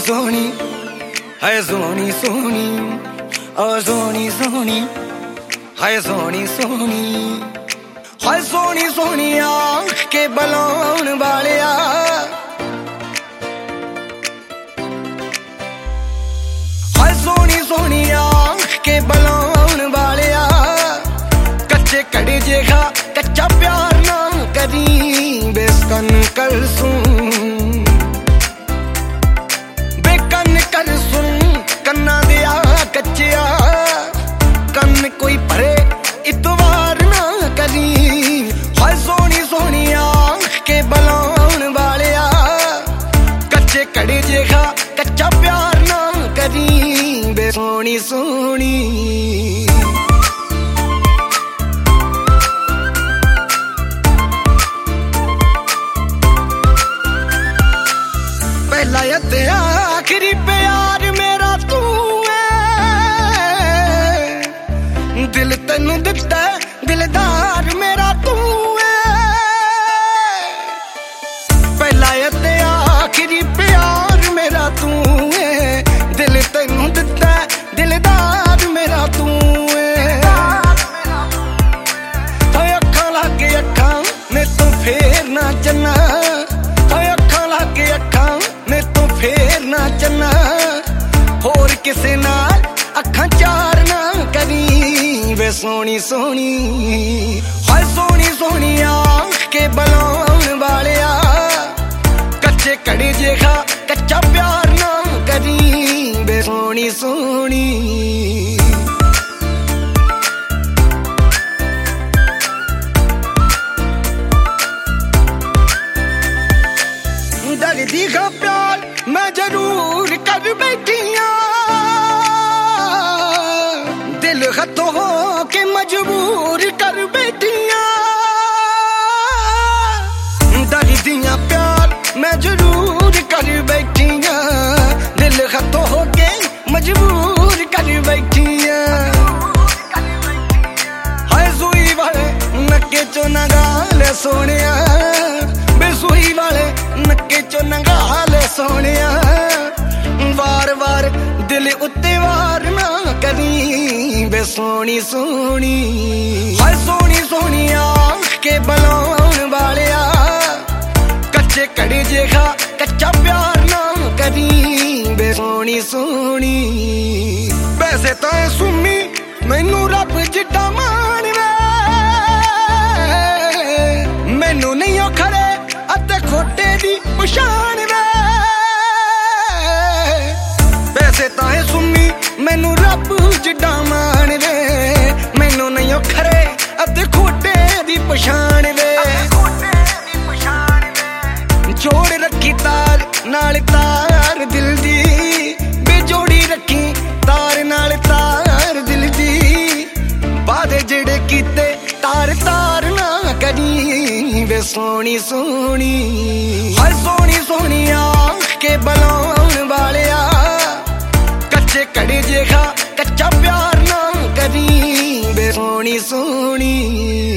सोनी है सोनी सोनी ओ सोनी सोनी है सोनी सोनी है सोनी सोनी आँख के बलौन वालिया है सोनी सोनी आँख के बलौन वालिया कच्चे कड़े जेखा कच्चा प्यार ना करी बेकन कर सुन बेकन कर सुन कन्ना दिया कच्चिया कन्न कोई भरे इतवार ना करी हाय सोनी सोनी आँख के बलौन वालिया कच्चे कड़े जेखा कच्चा प्यार ना करी बे सोनी सोनी पहला ते आखिरी प्यार मेरा तू है दिल तेनू दिता दिलदार मेरा तू है पहला ते आखिरी प्यार मेरा तू है दिल तेनू दिता दिलदार मेरा तू है अखां लागे अखां मैं तो फेर ना चन्ना अखां लागे अखां तो फेर ना चन्ना होर किसे नाल अखां चार ना करी वे सोनी सोनी हाय सोनी सोनी आँख के बलौन वालिया कच्चे कड़े जेखा कच्चा प्यार ना करी वे सोनी सोनी दर्दी का प्यार मैं जरूर कर बैठिया दिल खतो हो के मजबूर कर बैठिया दर्दियां प्यार मैं जरूर कर बैठिया दिल खतो हो के मजबूर कर बैठिया हाय सुई वाले नक्के चो नगाल सोनिया बेसुई वाले नक्के चो नगाल सोनिया वार वार दिल उत्ते वार ना करी बे सोनी सोनी हाय सोनी सोनी आँख के बलौन वालिया कच्चे कड़े जेखा कच्चा प्यार ना करी बे सोनी सोनी वैसे तो सुमी मैनू रब जिड्डा मान वे मैनू नहीं ओ खरे अते खोटे दी पछाण वे वैसे ताए सुनी मैनू रब जिड्डा मान वे मैनू नहीं ओ खरे अते खोटे दी पछाण वे जोड़ रखी तार नाल तार दिल दी बेजोड़ी रखी तार नाल तार दिल दी वादे जेड़े कीते तार तार ना करी वे सोनी सोनी हाय सोनी सोनी आँख के बलौन वालिया कच्चे कड़े जेखा कच्चा प्यार ना करी वे सोनी सोनी।